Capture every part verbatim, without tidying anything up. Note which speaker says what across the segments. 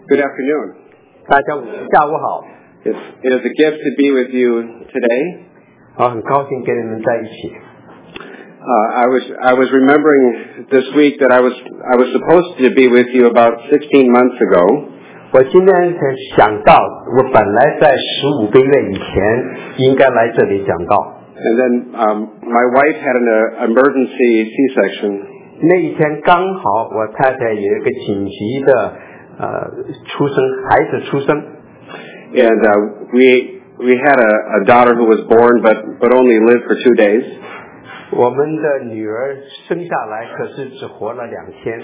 Speaker 1: Good afternoon.
Speaker 2: 大家下午好。
Speaker 1: It's, it is a gift to be with you today.
Speaker 2: 我很高兴跟你们在一起。
Speaker 1: Uh, I was I was remembering this week that I was I was supposed to be with you about sixteen months ago.
Speaker 2: 我今天才想到，我本来在十五个月以前应该来这里讲道。
Speaker 1: And then um, my wife had an uh, emergency C-section.
Speaker 2: 那一天刚好我太太有一个紧急的呃出生，孩子出生。
Speaker 1: And uh, we we had a, a daughter who was born, but but only lived for two days.
Speaker 2: 我们的女儿生下来，可是只活了两天。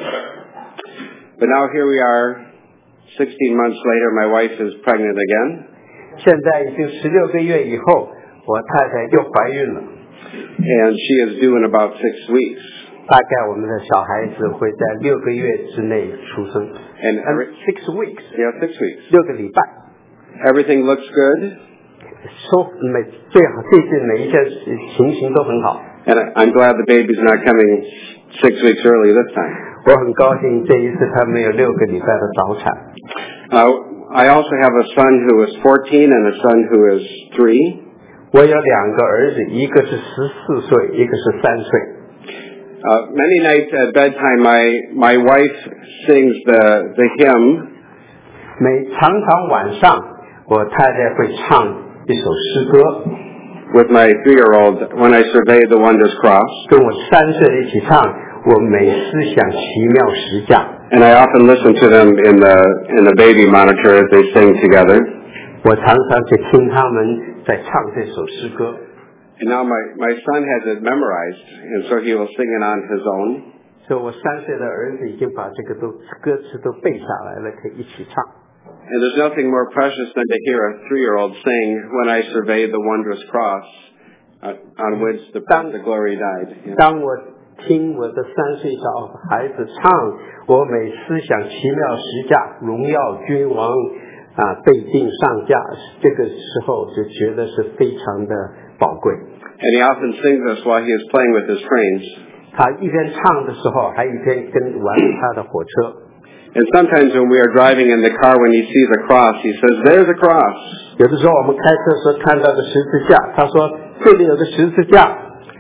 Speaker 1: But now here we are, sixteen months later. My wife is pregnant again.
Speaker 2: 现在已经十六个月以后，我太太又怀孕了。
Speaker 1: And she is due in about six weeks.
Speaker 2: 大概我们的小孩子会在六个月之内出生。
Speaker 1: And every,
Speaker 2: six weeks.
Speaker 1: yeah, six weeks.
Speaker 2: 六个礼拜。
Speaker 1: Everything looks good.
Speaker 2: 说每最好最近每一件情形都很好。
Speaker 1: And I'm glad the baby's not coming six weeks early this time.
Speaker 2: 我很高兴这一次他没有六个礼拜的早产。
Speaker 1: Uh, I also have a son who is fourteen and a son who is three.
Speaker 2: 我有两个儿子，一个是十四岁，一个是三岁。
Speaker 1: Uh, many nights at bedtime, my my wife sings the the hymn.
Speaker 2: 每常常晚上，我太太会唱一首诗歌。
Speaker 1: With my three-year-old, when I survey the wondrous cross.
Speaker 2: 跟我三岁的一起唱，我每思想奇妙十架。
Speaker 1: And I often listen to them in the in the baby monitor as they sing together.
Speaker 2: 我常常去听他们在唱这首诗歌。
Speaker 1: And now my my son has it memorized, and so he will sing it on his own.
Speaker 2: 所以我三岁的儿子已经把这个都歌词都背下来了，可以一起唱。
Speaker 1: And there's nothing more precious than to hear a three-year-old sing, "When I survey the wondrous cross, uh, on which the, the glory died." Yeah.
Speaker 2: 当我听我的三岁小孩子唱，我每思想奇妙十架，荣耀君王啊被钉上架，这个时候就觉得是非常的宝贵。
Speaker 1: And he often sings this while he is playing with his trains.
Speaker 2: 他一边唱的时候，还一边跟玩他的火车。
Speaker 1: And sometimes when we are driving in the car, when he sees a cross, he says, "There's a cross."
Speaker 2: 有的时候我们开车的时候看到个十字架，他说这里有个十字架。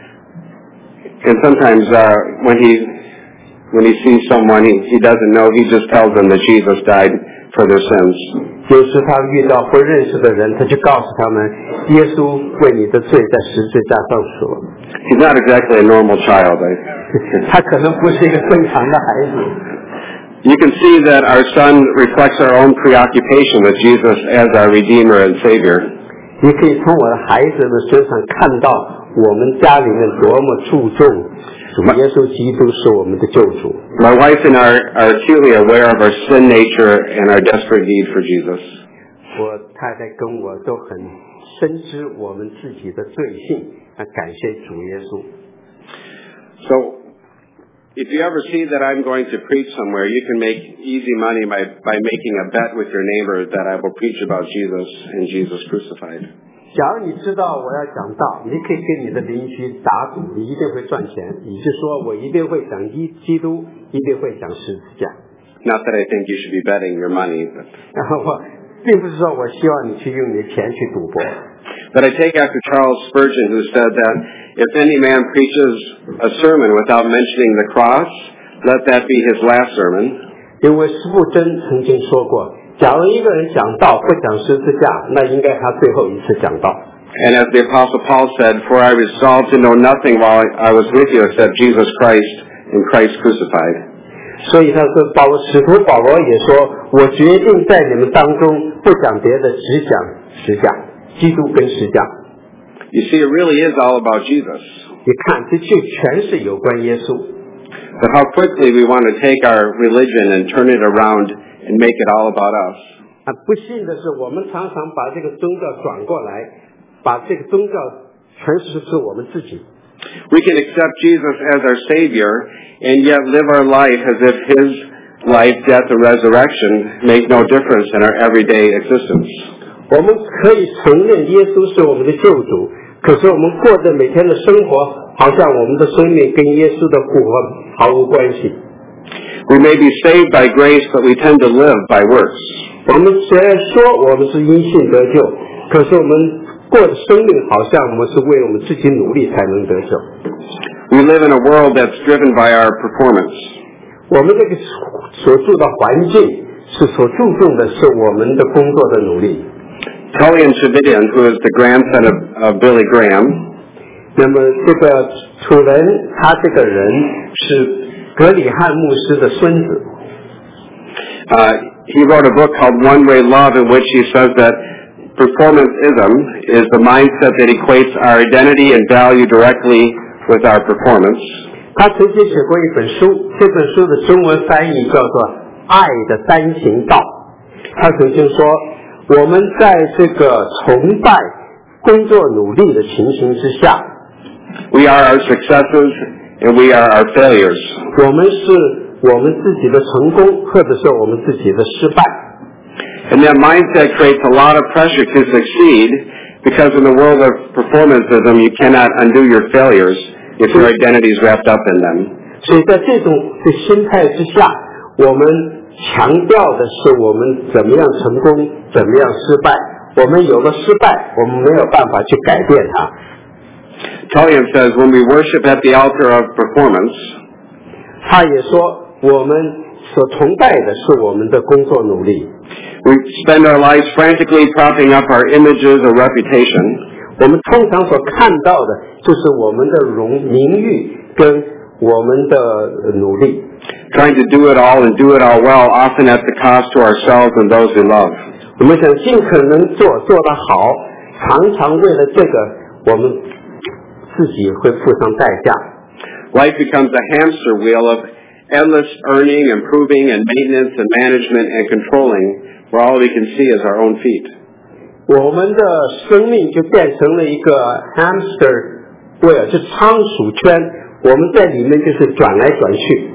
Speaker 1: And sometimes uh, when he when he sees someone he, he doesn't know, he just tells them that Jesus died for their sins.
Speaker 2: 有时他遇到不认识的人，他就告诉他们，耶稣为你的罪在十字架上死了。
Speaker 1: He's not exactly a normal child. I,
Speaker 2: 他可能不是一个正常的孩子。
Speaker 1: You can see that our son reflects our own preoccupation with Jesus as our Redeemer and Savior.
Speaker 2: 你可以从我的孩子的身上看到我们家里面多么注重主耶稣基督是我们的救主。
Speaker 1: My wife and I are acutely aware of our sin nature and our desperate need for Jesus.
Speaker 2: 我太太跟我都很深知我们自己的罪性，感谢主耶稣。
Speaker 1: So, if you ever see that I'm going to preach somewhere, you can make easy money by, by making a bet with your neighbor that I will preach about Jesus and Jesus crucified.
Speaker 2: 假如你知道我要讲道，你可以跟你的邻居打赌，你一定会赚钱。你就说我一定会讲基基督，一定会讲十字架。
Speaker 1: Not that I think you should be betting your money, but,
Speaker 2: 然后我并不是说我希望你去用你的钱去赌博。
Speaker 1: but I take after Charles Spurgeon, who said that if any man preaches a sermon without mentioning the cross, let that be his last sermon.
Speaker 2: 因为施布真曾经说过，假如一个人讲道不讲十字架，那应该他最后一次讲道。
Speaker 1: And as the Apostle Paul said, "For I resolved to know nothing while I was with you except Jesus Christ and Christ crucified."
Speaker 2: 所以他说，保罗使徒保罗也说，我决定在你们当中不讲别的，只讲十架，基督跟十架。
Speaker 1: You see, it really is all about Jesus.
Speaker 2: 你看，这就全是有关耶稣。
Speaker 1: But how quickly we want to take our religion and turn it around and make it all about us.
Speaker 2: 啊，不幸的是，我们常常把这个宗教转过来，把这个宗教全是是我们自己。
Speaker 1: We can accept Jesus as our Savior and yet live our life as if His life, death, and resurrection make no difference in our everyday existence.
Speaker 2: 我们可以承认耶稣是我们的救主，可是我们过的每天的生活，好像我们的生命跟耶稣的复活毫无关系。
Speaker 1: We may be saved by grace, but we tend to live by works.
Speaker 2: 我们虽然说我们是因信得救，可是我们过的生命好像我们是为我们自己努力才能得救。
Speaker 1: We live in a world that's driven by our performance.
Speaker 2: 我们这个所住的环境是所注重的是我们的工作的努力。
Speaker 1: Tullian Tchividjian, who is the grandson of, of Billy Graham,
Speaker 2: 那么这个楚人，他这个人是格里汉牧师的孙子。
Speaker 1: uh, he wrote a book called One Way Love, in which he says that performanceism is the mindset that equates our identity and value directly with our performance.
Speaker 2: 他曾经写过一本书，这本书的中文翻译叫做《爱的三行道》。他曾经说，我们在这个崇拜、工作努力的情形之下
Speaker 1: We are our successes and we are our failures.
Speaker 2: 我们是我们自己的成功，或者是我们自己的失败。
Speaker 1: And that mindset creates a lot of pressure to succeed, because in the world of performanceism, you cannot undo your failures if your identity is wrapped up in them.
Speaker 2: 所以在这种的心态之下，我们强调的是我们怎么样成功，怎么样失败。我们有了失败，我们没有办法去改变它。
Speaker 1: Tullian says, when we worship at the altar of performance,
Speaker 2: 他也说，我们所崇拜的是我们的工作努力。
Speaker 1: we spend our lives frantically propping up our images or reputation.
Speaker 2: 我们通常所看到的就是我们的荣名誉跟我们的努力。
Speaker 1: Trying to do it all and do it all well, often at the cost to ourselves and those we love.
Speaker 2: 我们想尽可能做做得好，常常为了这个，我们自己会付上代价。
Speaker 1: Life becomes a hamster wheel of endless earning, improving, and maintenance and management and controlling, where all we can see is our own feet.
Speaker 2: 我们的生命就变成了一个 hamster wheel， 就仓鼠圈，我们在里面就是转来转去。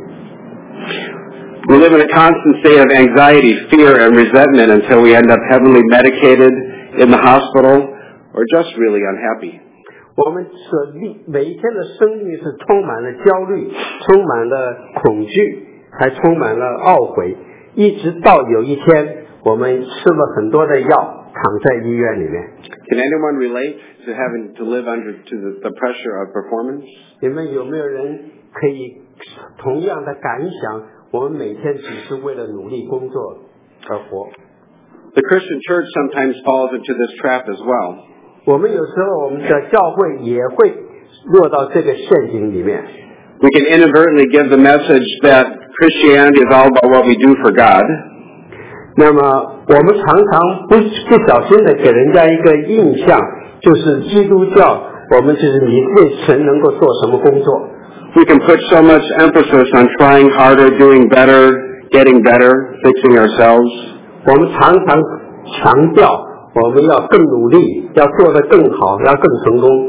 Speaker 1: We live in a constant state of anxiety, fear, and resentment until we end up heavily medicated in the hospital or just really unhappy.
Speaker 2: 我们所每一天的生命是充满了焦虑，充满了恐惧，还充满了懊悔，一直到有一天我们吃了很多的药，躺在医院里面。
Speaker 1: Can anyone relate to having to live under to the, the pressure of performance?
Speaker 2: 你们有没有人可以同样的感想？我们每天只是为了努力工作而活。
Speaker 1: The Christian church sometimes falls into this trap as well.
Speaker 2: 我们有时候我们的教会也会落到这个陷阱里面。
Speaker 1: We can inadvertently give the message that Christianity is all about what we do for God.
Speaker 2: 那么我们常常不不小心的给人家一个印象，就是基督教，我们就是你为神能够做什么工作。
Speaker 1: We can put so much emphasis on trying harder, doing better, getting better, fixing ourselves.
Speaker 2: 我们常常强调我们要更努力，要做得更好，要更成功。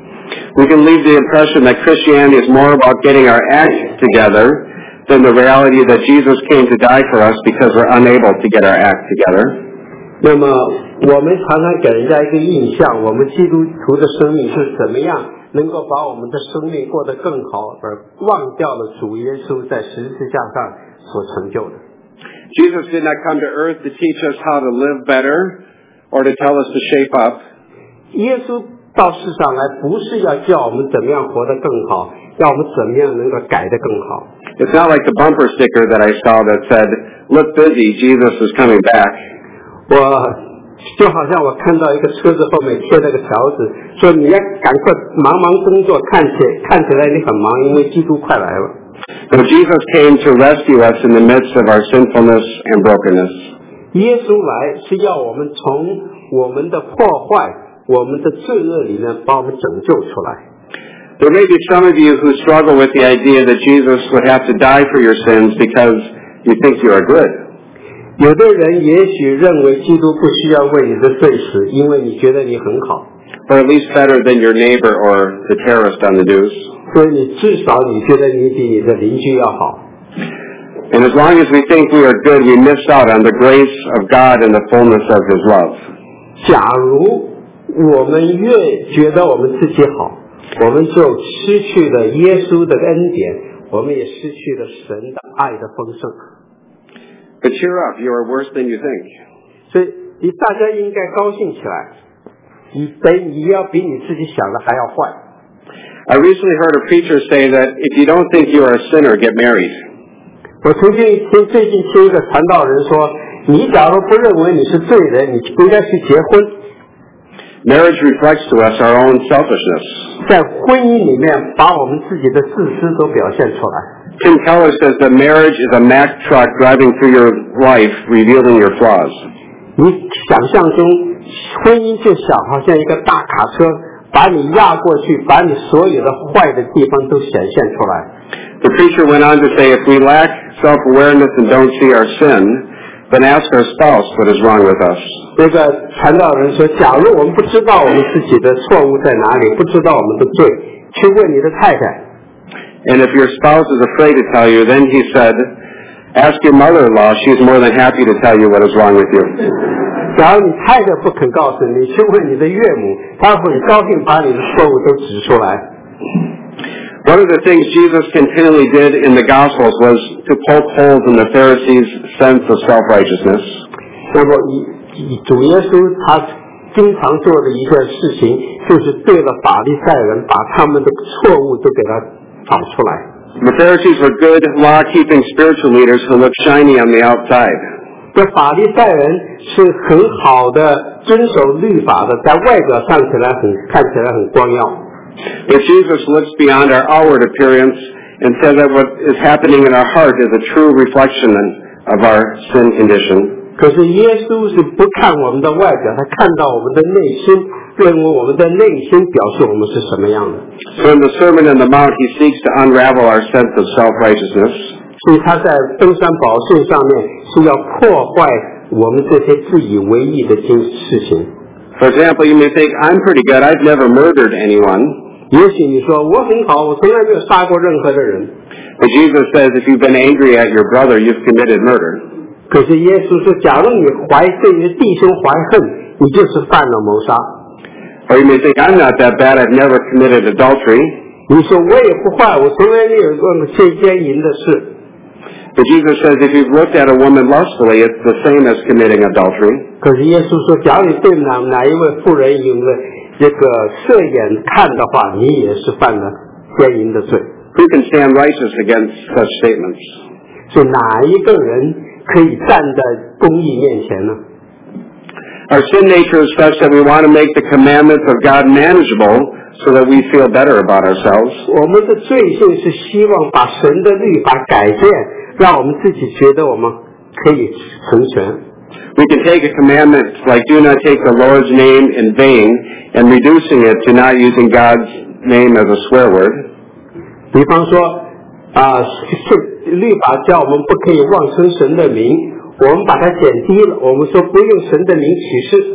Speaker 1: We can leave the impression that Christianity is more about getting our act together than the reality that Jesus came to die for us because we're unable to get our act together.
Speaker 2: 那么我们常常给人家一个印象，我们基督徒的生命是怎么样能够把我们的生命过得更好，而忘掉了主耶稣在十字架上所成就的。
Speaker 1: Jesus did not come to earth to teach us how to live better or to tell us to shape up.
Speaker 2: 耶稣到世上来不是要叫我们怎么样活得更好，要我们怎么样能够改得更好。
Speaker 1: It's not like the bumper sticker that I saw that said, "Look busy, Jesus is coming back."
Speaker 2: 我就好像我看到一个车子后面贴了个条子，说你要赶快忙忙工作，看起看起来你很忙，因为基督快来了。
Speaker 1: So Jesus came to rescue us in the midst of our sinfulness and brokenness.
Speaker 2: 耶稣来是要我们从我们的破坏、我们的罪恶里面把我们拯救出来。
Speaker 1: There may be some of you who struggle with the idea that Jesus would have to die for your sins because you think you are good.
Speaker 2: 有的人也许认为基督不需要为你的罪死，因为你觉得你很好，
Speaker 1: Or at least better than your neighbor or the terrorist on the news.
Speaker 2: 所以你至少你觉得你比你的邻居要好。
Speaker 1: And as long as we think we are good, we miss out on the grace of God and the fullness of His love.
Speaker 2: 假如我们越觉得我们自己好，我们就失去了耶稣的恩典， 我们也失去了神的爱的丰盛。
Speaker 1: But cheer up, you are worse than you think.
Speaker 2: 所以你大家应该高兴起来，你等你要比你自己想的还要坏。
Speaker 1: I recently heard a preacher say that if you don't think you are a sinner, get married.
Speaker 2: 我曾经听最近听一个传道人说，你假如不认为你是罪人，你应该去结婚。
Speaker 1: Marriage reflects to us our own selfishness.
Speaker 2: 在婚姻里面把我们自己的自私都表现出来。
Speaker 1: Tim Keller says that marriage is a Mack truck driving through your life, revealing your flaws.
Speaker 2: 你想象中婚姻就想好像一个大卡车，把你压过去，把你所有的坏的地方都显现出来。
Speaker 1: The preacher went on to say, if we lack self-awareness and don't see our sin, then ask our spouse what is wrong with us.
Speaker 2: 这个传道人说，假如我们不知道我们自己的错误在哪里，不知道我们的罪，去问你的太太。
Speaker 1: And if your spouse is afraid to tell you, then he said, ask your mother-in-law. She's more than happy to tell you what is wrong with you.
Speaker 2: 假如你太太不肯告诉你，去问你的岳母，她会高兴把你的错误都指出来。
Speaker 1: One of the things Jesus continually did in the Gospels was to poke holes in the Pharisees' sense of self-righteousness.
Speaker 2: 那么主耶稣他经常做的一件事情，就是对了法利赛人，把他们的错误都给他找出来。
Speaker 1: The Pharisees were good, law-keeping spiritual leaders who looked shiny on the outside.
Speaker 2: 这法利赛人是很好的遵守律法的，在外表上起来很看起来很光耀。
Speaker 1: But Jesus looks beyond our outward appearance and says that what is happening in our heart is a true reflection of our sin condition.
Speaker 2: 可是耶稣是不看我们的外表，他看到我们的内心，认为我们的内心表示我们是什么样的。
Speaker 1: So in the Sermon on the Mount, he seeks to unravel our sense of self-righteousness.
Speaker 2: 所以他在登山宝训上面是要破坏我们这些自以为意的事情。
Speaker 1: For example, you may think, I'm pretty good, I've never murdered anyone.
Speaker 2: 也许你说我很好，我从来没有杀过任何的人。
Speaker 1: But Jesus says if you've been angry at your brother, you've committed murder.
Speaker 2: 可是耶稣说，假如你怀对你的弟兄怀恨，你就是犯了谋杀。
Speaker 1: Or you may think, I'm not that bad, I've never committed adultery.
Speaker 2: 你说我也不坏，我从来没有做过奸奸淫的事。
Speaker 1: But Jesus says if you've looked at a woman lustfully, it's the same as committing adultery.
Speaker 2: 可是耶稣说，假如你对哪哪一位妇人有了这个射眼看的话，你也是犯了奸淫的罪。
Speaker 1: Who can stand righteous against such statements?
Speaker 2: 所以哪一个人可以站在公义面前呢？
Speaker 1: Our sin nature is such that we want to make the commandments of God manageable so that we feel better about ourselves.
Speaker 2: 我们的罪性是希望把神的律法改变，让我们自己觉得我们可以成全。
Speaker 1: We can take a commandment like do not take the Lord's name in vain and reducing it to not using God's name as a swear word.
Speaker 2: 比方说啊，律法叫我们不可以妄称神的名，我们把它减低了，我们说不用神的名起誓。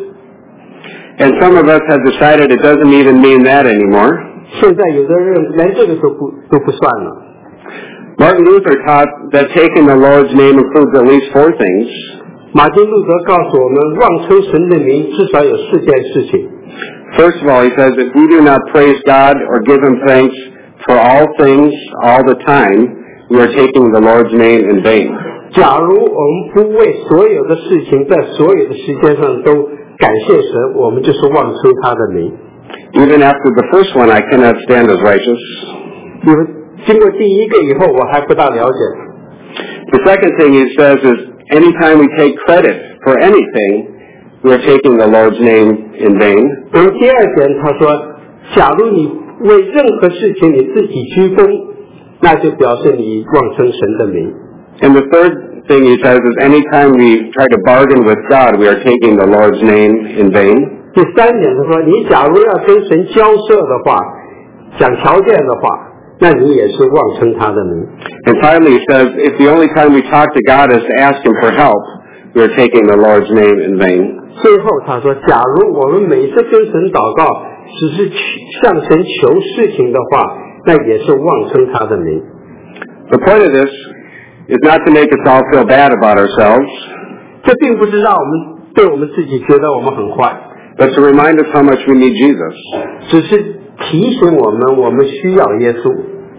Speaker 1: And some of us have decided it doesn't even mean that anymore.
Speaker 2: 现在有的人连这个都不都不算了。
Speaker 1: Martin Luther taught that taking the Lord's name includes at least four things.
Speaker 2: 马丁路德告诉我们，妄称神的名至少有四件事情。
Speaker 1: First of all, he says if we do not praise God or give him thanks for all things all the time, we are taking the Lord's name in vain.
Speaker 2: 假如我们不为所有的事情在所有的时间上都感谢神，我们就是妄称他的名。
Speaker 1: Even after the first one, I cannot stand as righteous.
Speaker 2: 因为经过第一个以后，我还不大了解。
Speaker 1: The second thing he says is anytime we take credit for anything, we are taking the Lord's name in vain.
Speaker 2: 然后第二点，他说，假如你为任何事情你自己居功，那就表示你妄称神的名。
Speaker 1: And the third thing he says is anytime we try to bargain with God, we are taking the Lord's name in vain.
Speaker 2: 第三点，他说，你假如要跟神交涉的话，讲条件的话，那你也是妄称他的名。
Speaker 1: And finally he says if the only time we talk to God is to ask him for help, we are taking the Lord's name in vain.
Speaker 2: 最后他说，假如我们每次跟神祷告只是向神求事情的话，那也是妄称他的名。
Speaker 1: The point of this is not to make us all feel bad about ourselves,
Speaker 2: 这并不是让我们对我们自己觉得我们很坏，
Speaker 1: but to remind us how much we need Jesus.
Speaker 2: 只是提醒我们我们需要耶稣。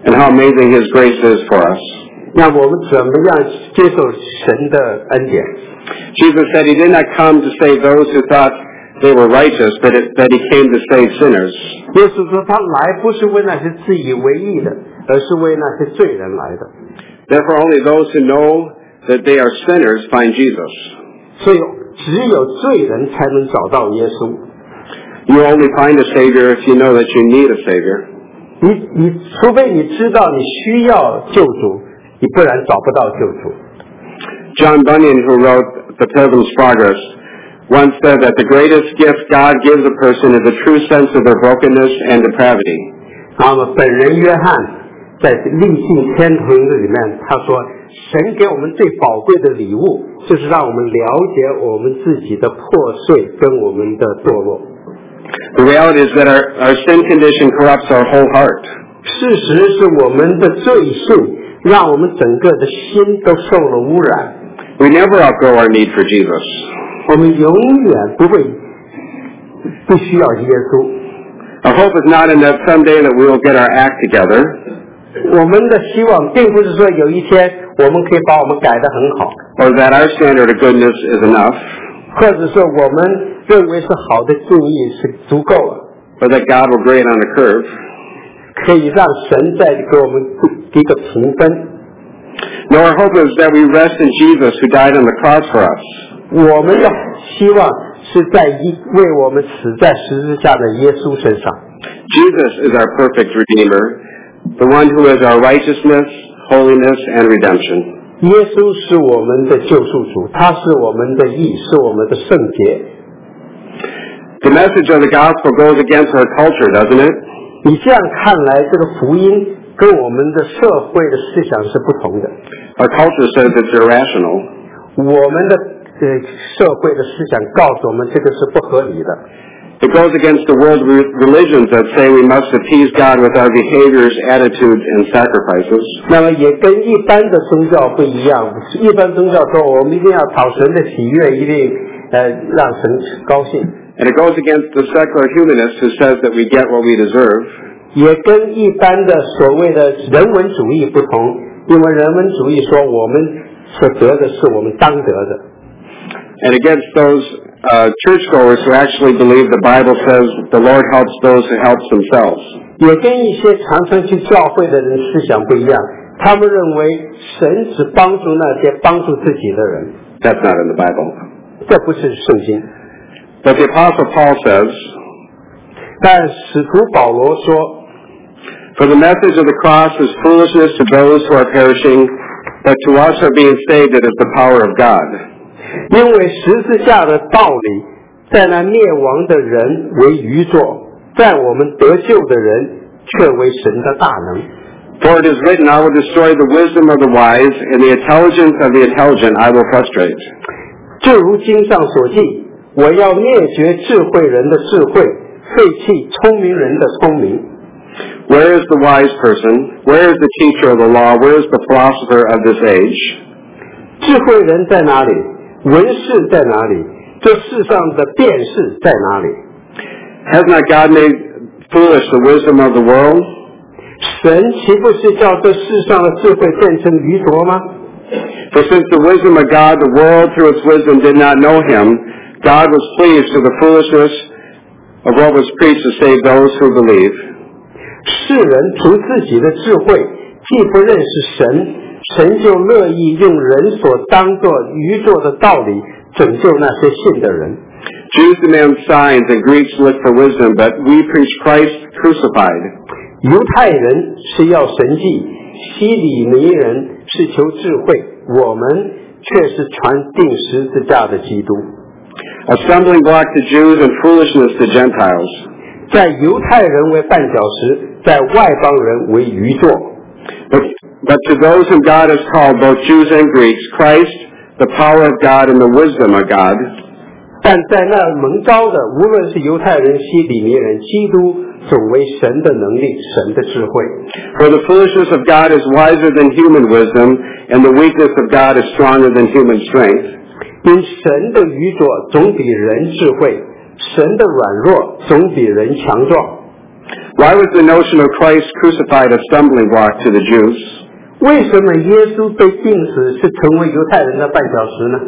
Speaker 1: and how amazing His grace is for us.
Speaker 2: 那我们怎么样接受神的恩典？
Speaker 1: Jesus said He did not come to save those who thought they were righteous, but it, that He came to save sinners.
Speaker 2: 耶稣说他来不是为那些自以为义的，而是为那些罪人来的。
Speaker 1: Therefore, only those who know that they are sinners find Jesus.
Speaker 2: 所以只有罪人才能找到耶稣。
Speaker 1: You only find a Savior if you know that you need a Savior.
Speaker 2: 你你除非你知道你需要救主，你不然找不到救主。
Speaker 1: John Bunyan, who wrote The Pilgrim's Progress, once said that the greatest gift God gives a person is a true sense of their brokenness and depravity.
Speaker 2: 那么本人约翰在历尽天堂里面，他说神给我们最宝贵的礼物，就是让我们了解我们自己的破碎跟我们的堕落。
Speaker 1: The reality is that our, our sin condition corrupts our whole heart.
Speaker 2: 事实是我们的罪性让我们整个的心都受了污染。
Speaker 1: We never outgrow our need for Jesus.
Speaker 2: 我们永远不会不需要耶稣。
Speaker 1: Our hope is not in that someday that we will get our act together,
Speaker 2: 我们的希望并不是说有一天我们可以把我们改得很好，
Speaker 1: or that our standard of goodness is enough,
Speaker 2: 或者说我们认为是好的敬意是足够了，
Speaker 1: or that God will grade on a curve.
Speaker 2: 可以让神再给我们一个评分。
Speaker 1: No, our hope is that we rest in Jesus who died on the cross for us.
Speaker 2: 我们的希望是在一为我们死在十字架的耶稣身上。
Speaker 1: Jesus is our perfect Redeemer, the one who is our righteousness, holiness, and redemption.
Speaker 2: 耶稣是我们的救赎主，他是我们的义，是我们的圣洁。
Speaker 1: The message of the gospel goes against our culture, doesn't it?
Speaker 2: 你这样看来，这个福音跟我们的社会的思想是不同的。
Speaker 1: Our culture says it's irrational.
Speaker 2: 我们的呃社会的思想告诉我们，这个是不合理的。
Speaker 1: It goes against the world re- religions that say we must appease God with our behaviors, attitudes, and sacrifices.
Speaker 2: 那么也跟一般的宗教不一样。一般宗教说我们一定要讨神的喜悦，一定呃让神高兴。
Speaker 1: And it goes against the secular humanist who says that we get what we deserve.
Speaker 2: 也跟一般的所谓的人文主义不同，因为人文主义说我们所得的是我们当得的。
Speaker 1: And against those uh, churchgoers who actually believe the Bible says the Lord helps those who help themselves.
Speaker 2: 也跟一些常常去教会的人思想不一样，他们认为神只帮助那些帮助自己的人。
Speaker 1: That's not in the Bible.
Speaker 2: 这不是圣经。
Speaker 1: But the Apostle Paul says,
Speaker 2: 但使徒保罗说，
Speaker 1: For the message of the cross is foolishness to those who are perishing, but to us who are being saved it is the power of God.
Speaker 2: 因为十字架的道理，在那灭亡的人为愚拙，在我们得救的人却为神的大能。
Speaker 1: For it is written, I will destroy the wisdom of the wise, and the intelligence of the intelligent I will frustrate.
Speaker 2: 就如经上所记，我要灭绝智慧人的智慧，废弃聪明人的聪明。
Speaker 1: Where is the wise person? Where is the teacher of the law? Where is the philosopher of this age?
Speaker 2: 智慧人在哪里？文士在哪里？这世上的辩士在哪里？
Speaker 1: Has not God made foolish the wisdom of the world?
Speaker 2: 神岂不是叫这世上的智慧变成愚拙吗？
Speaker 1: For since the wisdom of God, the world through its wisdom did not know him, God was pleased through the foolishness of what was preached to save those who believe.
Speaker 2: 世人凭自己的智慧，既不认识神，神就乐意用人所当作愚拙的道理拯救那些信的人。
Speaker 1: Jews demand signs and Greeks look for wisdom, but we preach Christ crucified.
Speaker 2: 犹太人是要神迹，希里尼人是求智慧，我们却是传钉十字架的基督。
Speaker 1: A stumbling block to Jews and foolishness to Gentiles.
Speaker 2: 在犹太人为绊脚石，在外邦人为愚拙。
Speaker 1: But, but to those whom God has called, both Jews and Greeks, Christ, the power of God and the wisdom of God.
Speaker 2: 但在那蒙召的，无论是犹太人、希里尼人，基督总为神的能力、神的智慧。
Speaker 1: For the foolishness of God is wiser than human wisdom, and the weakness of God is stronger than human strength.
Speaker 2: 因神的愚拙总比人智慧，神的软弱总比人强壮。
Speaker 1: Why was the notion of Christ crucified a stumbling block to the Jews?
Speaker 2: 为什么耶稣被钉死是成为犹太人的绊脚石呢？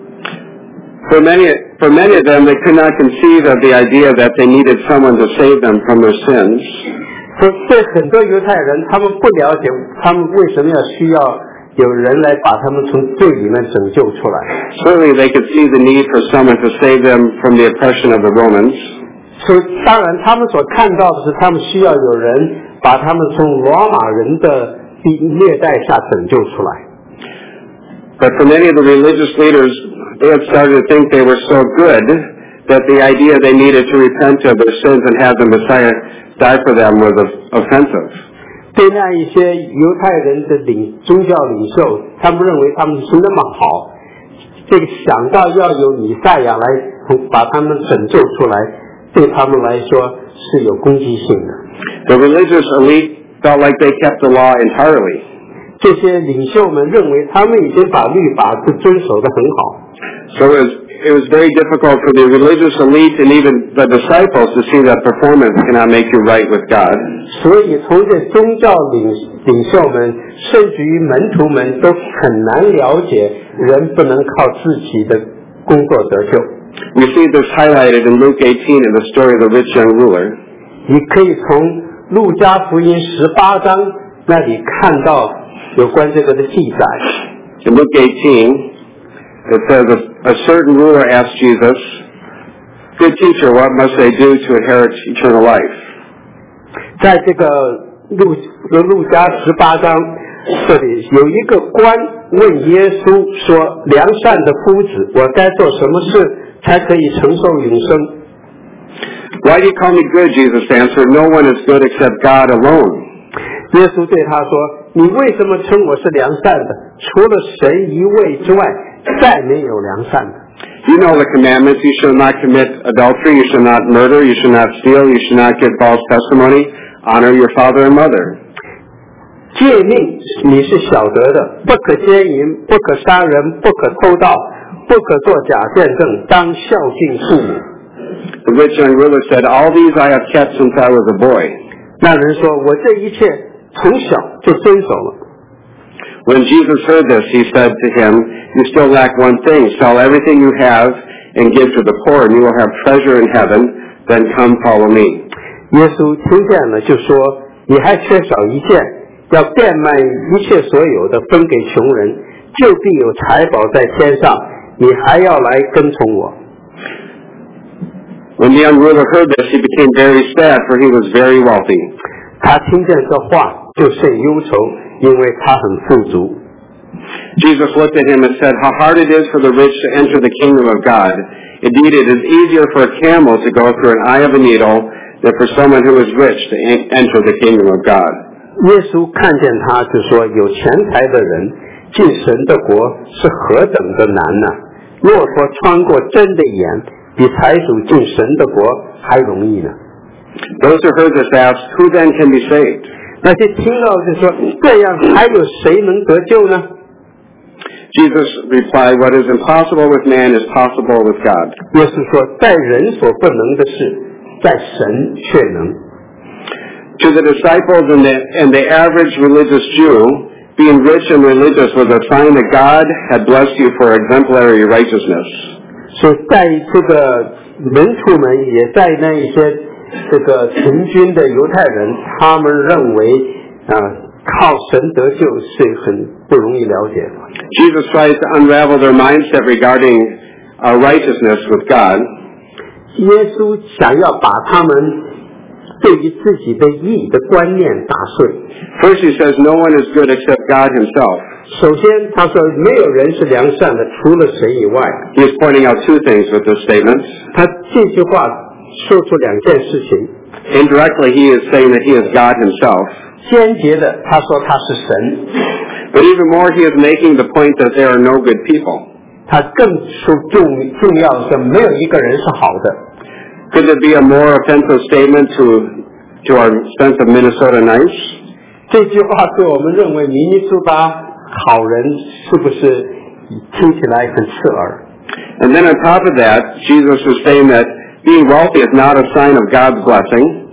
Speaker 1: For many, for many of them, they could not conceive of the idea that they needed someone to save them from their sins.
Speaker 2: 对很多犹太人，他们不了解他们为什么要需要有人来把他们从罪里面拯救出来。
Speaker 1: Certainly, they could see the need for someone to save them from the oppression of the Romans.
Speaker 2: 所以，当然，他们所看到的是，他们需要有人把他们从罗马人的虐待下拯救出来。
Speaker 1: But for many of the religious leaders, they had started to think they were so good that the idea they needed to repent of their sins and have the Messiah die for them was offensive.
Speaker 2: 对那一些犹太人的领宗教领袖，他们认为他们是那么好，这个想到要有弥赛亚来把他们拯救出来，对他们来说是有攻击性的。
Speaker 1: The religious elite felt like they kept the law entirely.
Speaker 2: 这些领袖们认为他们已经把律法都遵守得很好。
Speaker 1: So it was, it was very difficult for the religious elite and even the disciples to see that performance cannot make you right with God.
Speaker 2: 所以从这宗教领领袖们，甚至于门徒们都很难了解人不能靠自己的工作得救。
Speaker 1: We see this highlighted in Luke eighteen in the story of the rich young ruler.
Speaker 2: 你可以从路加福音十八章那里看到有关这个的记载。
Speaker 1: In Luke eighteen, it says, a, a certain ruler asked Jesus, "Good teacher, what must I do to inherit eternal life?"
Speaker 2: 在这个路路加十八章这里有一个官问耶稣说：“良善的夫子，我该做什么事才可以承受永生？”
Speaker 1: Why do you call me good? Jesus answered, "No one is good except God alone."
Speaker 2: 耶稣对他说：“你为什么称我是良善的？除了神一位之外，再没有良善的。”
Speaker 1: You know the commandments. You shall not commit adultery. You shall not murder. You shall not steal. You shall not give false testimony. Honor your father and mother.
Speaker 2: 诫命你是晓得的，不可奸淫，不可杀人，不可偷盗，不可作假见证，当孝敬父母。
Speaker 1: The rich young ruler said, "All these I have kept since I was a boy."
Speaker 2: 那人说：“我这一切从小就遵守了。”
Speaker 1: When Jesus heard this, he said to him, "You still lack one thing. Sell everything you have and give to the poor, and you will have treasure in heaven. Then come follow me."
Speaker 2: 耶稣听见了，就说：“你还缺少一件，要变卖一切所有的，分给穷人，就必有财宝在天上。你还要来跟从我。”
Speaker 1: When the young ruler heard this, he became very sad, for he was very wealthy.
Speaker 2: 他听见这话就甚忧愁，因为他很富足。
Speaker 1: Jesus looked at him and said, "How hard it is for the rich to enter the kingdom of God. Indeed, it is easier for a camel to go through an eye of a needle than for someone who is rich to enter the kingdom of God."
Speaker 2: 耶稣看见他就说：“有钱财的人进神的国是何等的难呢、啊？骆驼穿过针的眼，比财主进神的国还容易呢。”
Speaker 1: Those who heard this asked, "Who then can be saved?"
Speaker 2: 那些听到就说：“这样还有谁能得救呢？”
Speaker 1: Jesus replied, "What is impossible with man is possible with God."
Speaker 2: 耶稣说：“在人所不能的事，在神却能。”
Speaker 1: To the disciples and the, and the average religious Jew, being rich and religious was a sign that God had blessed you for exemplary righteousness.
Speaker 2: 所以在这个门徒们，也在那一些这个成军的犹太人，他们认为啊、呃，靠神得救是很不容易了解的。
Speaker 1: Jesus tries to unravel their mindset regarding our righteousness with God.
Speaker 2: 耶稣想要把他们对于自己的义的观念打碎。
Speaker 1: First he says, "No one is good except God himself."
Speaker 2: 首先他说没有人是良善的，除了神以外。
Speaker 1: He is pointing out two things with this statement.
Speaker 2: 他这句话说出两件事情。
Speaker 1: Indirectly, he is saying that he is God himself.
Speaker 2: 间接的，他说他是神。
Speaker 1: But even more, he is making the point that there are no good people.
Speaker 2: 他更说重重要的是，没有一个人是好的。
Speaker 1: Could there be a more offensive statement to to our sense of Minnesota nice?
Speaker 2: 这句话对我们认为明尼苏达好人是不是听起来很刺耳？
Speaker 1: And then on top of that, Jesus is saying that being wealthy is not a sign of God's blessing.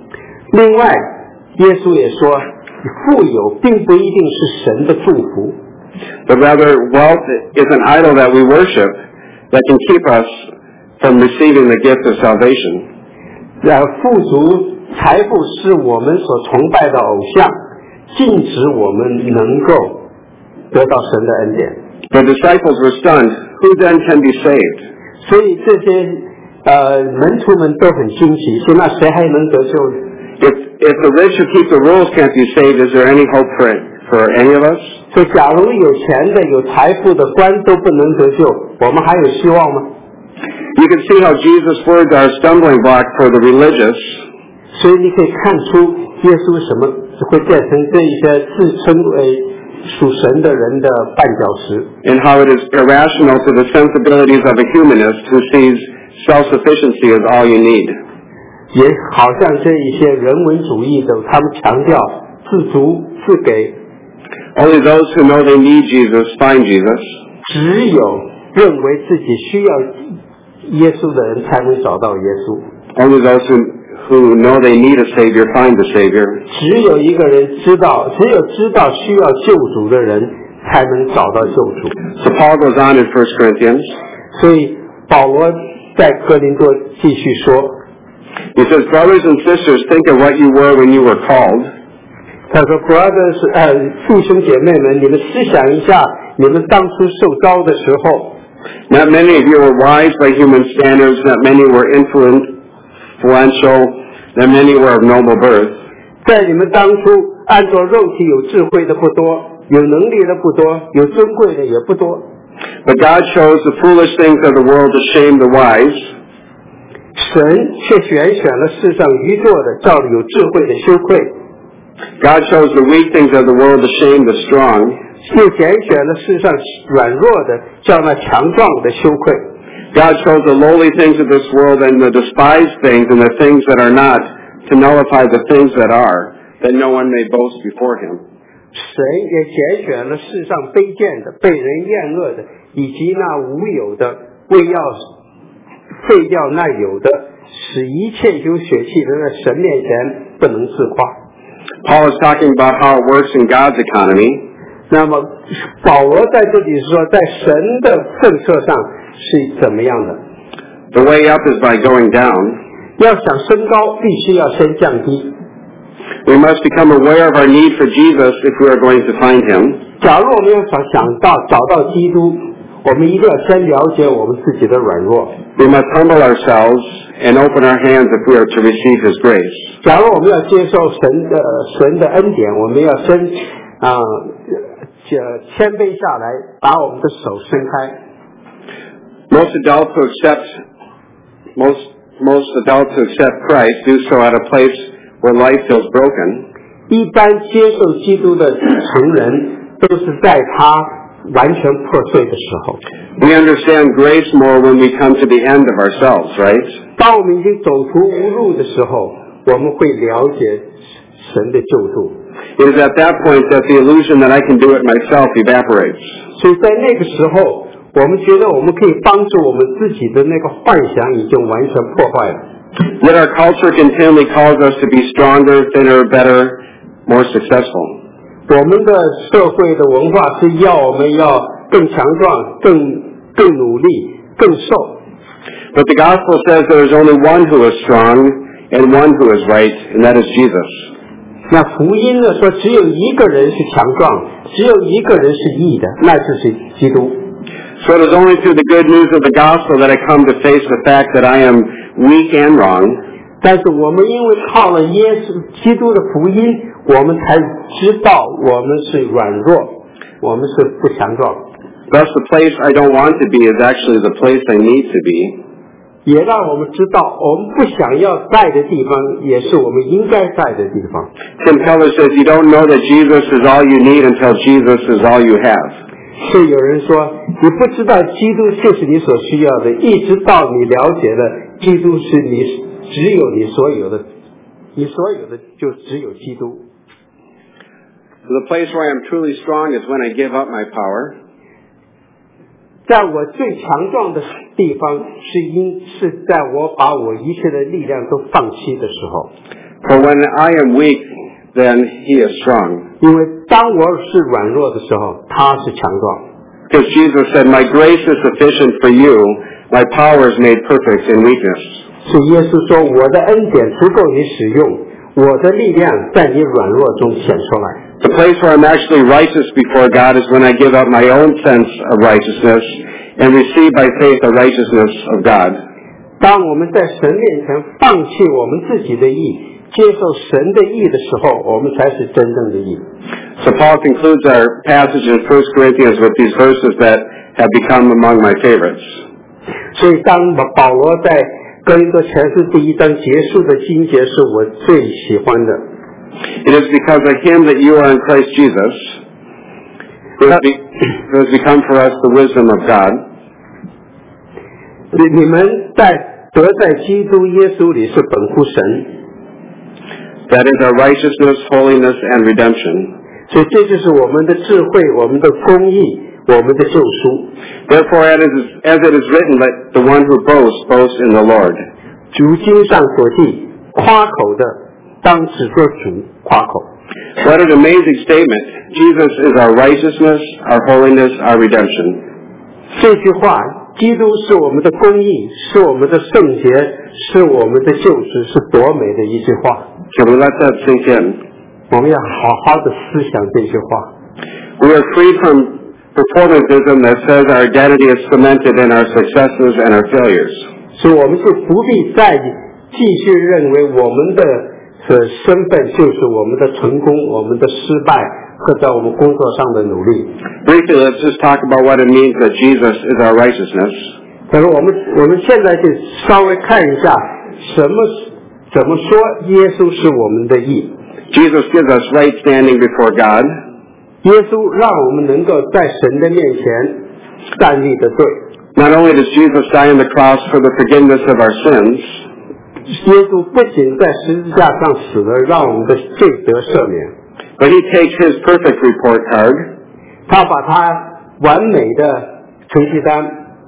Speaker 2: 另外，耶稣也说，富有并不一定是神的祝福。
Speaker 1: But rather, wealth is an idol that we worship that can keep us from receiving the gift of salvation.
Speaker 2: 呃，富足财富是我们所崇拜的偶像，禁止我们能够得到神的恩典。
Speaker 1: The disciples were stunned. Who then can be saved?
Speaker 2: 所以这些呃门徒们都很惊奇，说那谁还能得救呢？
Speaker 1: If, if the rich who keep the rules can't be saved, is there any hope for, for any of us?
Speaker 2: 所以假如有钱的、有财富的官都不能得救，我们还有希望吗？
Speaker 1: You can see how Jesus' words are a stumbling block for the religious.
Speaker 2: 所以你可以看出耶稣什么会变成这一些自称为属神的人的绊脚石，
Speaker 1: And how it is irrational to the sensibilities of a humanist who sees self-sufficiency as all you need.
Speaker 2: 也好像这一些人文主义的，他们强调自足自给，
Speaker 1: Only those who know they need Jesus find Jesus.
Speaker 2: 只有认为自己需要耶稣的人才能找到耶稣。
Speaker 1: Only those who, who know they need a Savior find the Savior.
Speaker 2: 只有一个人知道，只有知道需要救主的人才能找到救主。
Speaker 1: So Paul goes on in First Corinthians.
Speaker 2: 所以保罗在哥林多继续说，
Speaker 1: He says, brothers and sisters, think of what you were when you were called.
Speaker 2: 他说 brothers 呃弟兄姐妹们，你们思想一下，你们当初受召的时候，
Speaker 1: Not many of you were wise by human standards, not many were influential, not many were of noble birth.
Speaker 2: 在你们当初按照肉体有智慧的不多，有能力的不多，有尊贵的也不多。
Speaker 1: But God chose the foolish things of the world to shame the wise.
Speaker 2: 神却选选了世上愚拙的，叫有智慧的羞愧；
Speaker 1: God chose the weak things of the world to shame the strong.
Speaker 2: 又拣选了世上软弱的，叫那强壮的羞愧。
Speaker 1: God chose the lowly things of this world and the despised things and the things that are not to nullify the things that are, that no one may boast before him.
Speaker 2: 神也拣选了世上卑贱的、被人厌恶的，以及那无有的，为要废掉那有的，使一切有血气的在神面前不能自夸。
Speaker 1: Paul is talking about how it works in God's economy.
Speaker 2: 那么保罗在这里说，在神的政策上是怎么样的？
Speaker 1: The way up is by going down.
Speaker 2: 要想升高，必须要先降低。
Speaker 1: We must become aware of our need for Jesus if we are going to find him.
Speaker 2: 假如我们要想想到找到基督，我们一定要先了解我们自己的软弱。
Speaker 1: We must humble ourselves and open our hands if we are to receive his grace.
Speaker 2: 假如我们要接受神的神的恩典，我们要先啊、呃、谦卑下来，把我们的手伸开。
Speaker 1: Most adults who accept most most adults who accept Christ do so at a place where life feels broken.
Speaker 2: 一般接受基督的成人，都是在他完全破碎的时候。
Speaker 1: We understand grace more when we come to the end of ourselves, right?
Speaker 2: 当我们已经走投无路的时候，我们会了解神的救助。
Speaker 1: It is at that point that the illusion that I can do it myself evaporates.
Speaker 2: 所以在那个时候，我们觉得我们可以帮助我们自己的那个幻想已经完全破坏了。
Speaker 1: Yet our culture continually calls us to be stronger, thinner, better, more successful.
Speaker 2: 我们的社会的文化是要我们要更强壮、更更努力、更瘦。
Speaker 1: But the gospel says there is only one who is strong and one who is right, and that is Jesus.
Speaker 2: 那福音呢说，只有一个人是强壮，只有一个人是义的，那就是基督。
Speaker 1: So it is only through the good news of the gospel that I come to face the fact that I am weak and wrong.
Speaker 2: 但是我们因为靠了耶稣基督的福音，我们才知道我们是软弱，我们是不强壮。
Speaker 1: Thus the place I don't want to be is actually the place I need to be.
Speaker 2: 也让我们知道，我们不想要在的地方，也是我们应该在的地方。
Speaker 1: Tim Keller says you don't know that Jesus is all you need until Jesus is all you have.
Speaker 2: 所以有人说，你不知道基督就是你所需要的，一直到你了解了基督是你只有你所有的，你所有的就只有基督。
Speaker 1: The place where I am truly strong is when I give up my power.
Speaker 2: 在我最强壮的地方，是因是在我把我一切的力量都放弃的时候。
Speaker 1: For when I am weak, then he is strong.
Speaker 2: 因为当我是软弱的时候，他是强壮。
Speaker 1: Because Jesus said, "My grace is sufficient for you. My power is made perfect in weakness."
Speaker 2: 是耶稣说：“我的恩典足够你使用，我的力量在你软弱中显出来。”
Speaker 1: The place where I'm actually righteous before God is when I give up my own sense of righteousness and receive by faith the righteousness of God.
Speaker 2: 当我们在神面前放弃我们自己的义，接受神的义的时候，我们才是真正的义。
Speaker 1: So Paul concludes our passage in First Corinthians with these verses that have become among my favorites.
Speaker 2: 所以当保罗在哥林多前书第一章结束的经节是我最喜欢的。
Speaker 1: It is because of him that you are in Christ Jesus, who has, be, who has become for us the wisdom of God.
Speaker 2: 你们在得在基督耶稣里是本乎神。
Speaker 1: That is our righteousness, holiness, and redemption.
Speaker 2: 所以这就是我们的智慧，我们的公义，我们的救赎。
Speaker 1: Therefore, as it is, as it is written, let the one who boasts boast in the Lord.
Speaker 2: 主经上所记，夸口的当指着主夸口。
Speaker 1: What an amazing statement! Jesus is our righteousness, our holiness, our redemption.
Speaker 2: 这句话，基督是我们的公义，是我们的圣洁，是我们的救赎，是多美的一句话。
Speaker 1: Can we let that sink in?
Speaker 2: 我们要好好的思想这句话。
Speaker 1: We are free from performatism that says our identity is cemented in our successes and our failures.
Speaker 2: 所以我们是不必再继续认为我们的身份就是我们的成功、我们的失败和在我们工作上的努力。
Speaker 1: Briefly, let's just talk about what it means that Jesus is our righteousness.
Speaker 2: 可是我们我们现在就稍微看一下什么怎么说耶稣是我们的义。
Speaker 1: Jesus gives us right standing before God.
Speaker 2: 耶稣让我们能够在神的面前站立得对。
Speaker 1: Not only does Jesus die on the cross for the forgiveness of our sins,
Speaker 2: 耶稣不仅在十字架上死了，让我们的罪得赦免，
Speaker 1: but he takes his perfect report card,
Speaker 2: 他把他完美的成绩单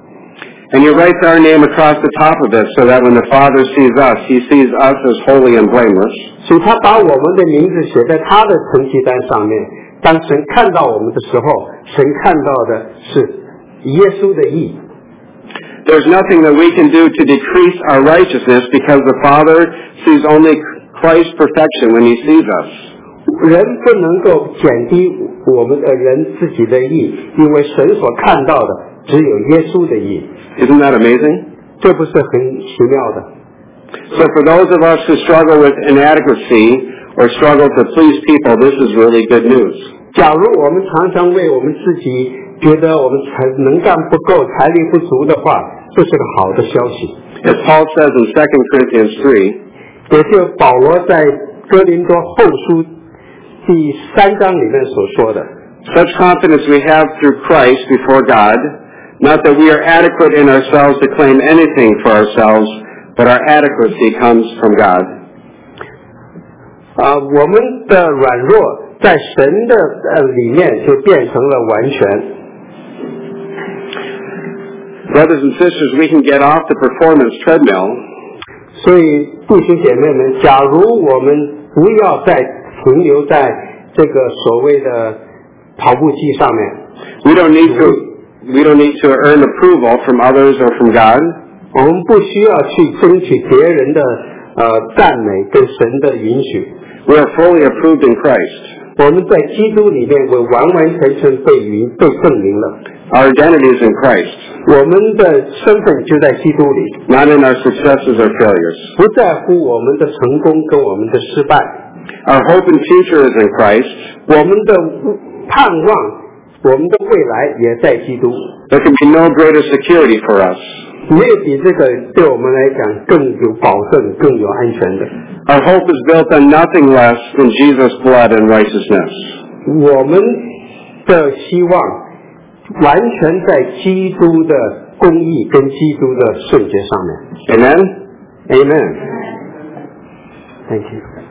Speaker 1: and he writes our name across the top of it so that when the Father sees us, he sees us as holy and blameless.
Speaker 2: 所以他把我们的名字写在他的成绩单上面。当神看到我们的时候，神看到的是耶稣的义。
Speaker 1: There's nothing that we can do to decrease our righteousness because the Father sees only Christ's perfection when he sees us.
Speaker 2: 人不能够减低我们的人自己的义，因为神所看到的只有耶稣的义。
Speaker 1: Isn't that amazing?
Speaker 2: 这不是很奇妙的？
Speaker 1: So for those of us who struggle with inadequacy or struggle to please people, this is really good news.
Speaker 2: 假如我们常常为我们自己觉得我们才能干不够、财力不足的话，这是个好的消息。
Speaker 1: As Paul says in Second Corinthians three,
Speaker 2: 也就保罗在哥林多后书第三章里面所说的。
Speaker 1: Such confidence we have through Christ before God, not that we are adequate in ourselves to claim anything for ourselves, but our adequacy comes from God.
Speaker 2: 啊，我们的软弱在神的呃里面就变成了完全。
Speaker 1: Brothers and sisters, we can get off the performance treadmill.
Speaker 2: 所以弟兄姐妹们，假如我们不要再停留在这个所谓的跑步机上面，
Speaker 1: We don't need to we don't need to earn approval from others or from God.
Speaker 2: 我们不需要去争取别人的呃赞美跟神的允许。
Speaker 1: We are fully approved in Christ.
Speaker 2: 我们在基督里面为完完全全被允被证明了。
Speaker 1: Our identity is in Christ,
Speaker 2: 我们的身份就在基督里，
Speaker 1: not in our successes or failures.
Speaker 2: 不在乎我们的成功跟我们的失败。
Speaker 1: Our hope and future is in Christ.
Speaker 2: 我们的盼望，我们的未来也在基督。
Speaker 1: There can be no greater security for us.
Speaker 2: 没有比这个对我们来讲更有保证、更有安全的。
Speaker 1: Our hope is built on nothing less than Jesus' blood and righteousness.
Speaker 2: 我们的希望完全在基督的公义跟基督的圣洁上面。
Speaker 1: Amen?
Speaker 2: Amen. Thank you.